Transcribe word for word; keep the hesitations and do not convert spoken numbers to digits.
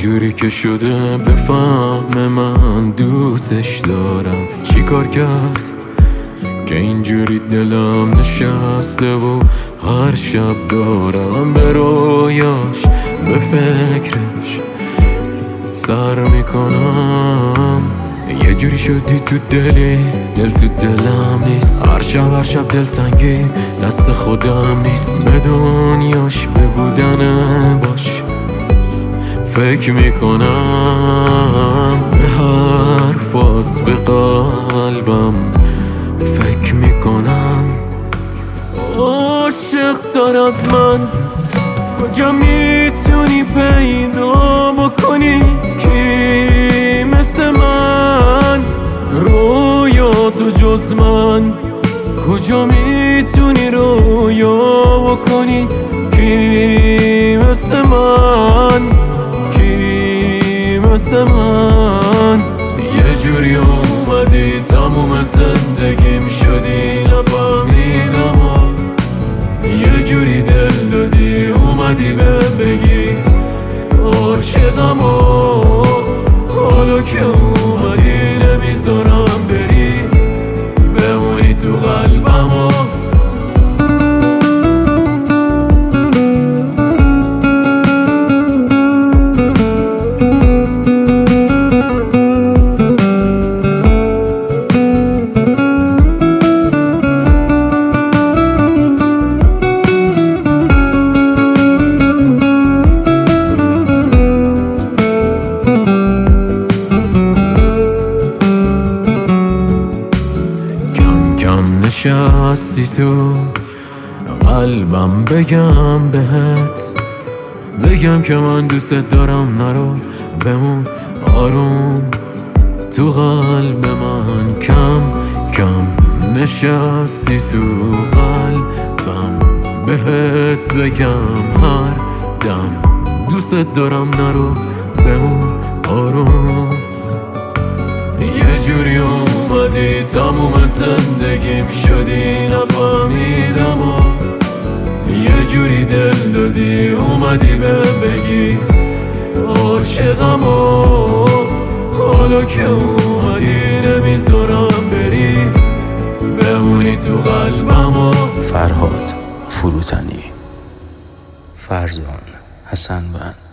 اینجوری که شده بفهم من دوستش دارم. چی کار کرد که اینجوری دلم نشسته و هر شب دارم به رویاش به فکرش سر میکنم. یه جوری شدی تو دلی دل تو دلم نیست، هر شب هر شب دلتنگی دست خودم نیست. به دنیاش به بودن باش فکر میکنم، به حرفات به قلبم فکر میکنم. عاشق تر از من کجا میتونی پیدا بکنی کی مثل من؟ رویا تو جز من کجا میتونی رویا بکنی کی مثل من؟ کی مثل من؟ یه جوری اومدی تموم زندگیم شدی نفهمیدم، یه جوری دل دادی اومدی به بگی عاشقم، حالا که اومدی نمیذارم بری بمونی تو قلبم. نشستی تو قلبم بگم بهت، بگم که من دوست دارم نرو بمون آروم تو قلب من. کم کم نشستی تو قلبم بهت بگم هر دم دوست دارم نرو بمون آروم. یه جوری اومدی تموم زندگیم شدی نفهمیدم، یه جوری دل دادی اومدی به بگی عاشقم، حالا که اومدی نمیذارم بری بمونی تو قلبم. فرهاد فروتنی، فرزان حسن بند.